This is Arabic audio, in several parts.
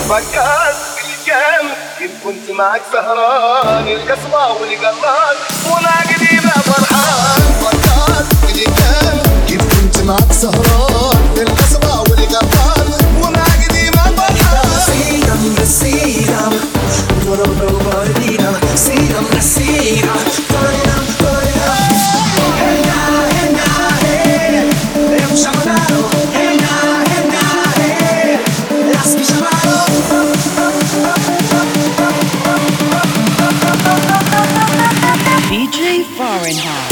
رقاص بالجام إن كنت معك سهران القصبة والقران وانا قديمة فرحان. رقاص بالجام إن كنت معك سهران القصبة والقران وانا قديمة فرحان. سيدم بسيدم ضرب بردينا سيدم بسيدم طرينا طرينا هنا هنا هنا يا شمالو هنا هنا هنا لاسكي شمالو DJ Fahrenheit.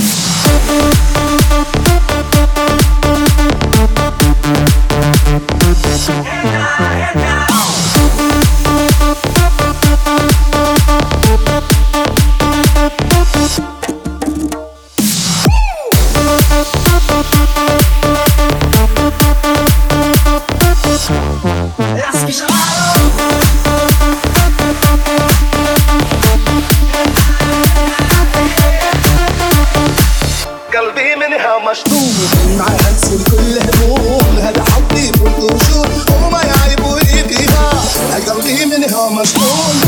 قلبي منها مشطوب معها انسى كل هموم هذا حبي فوق وجود وما يعيبوا لي فيها. قلبي منها مشغول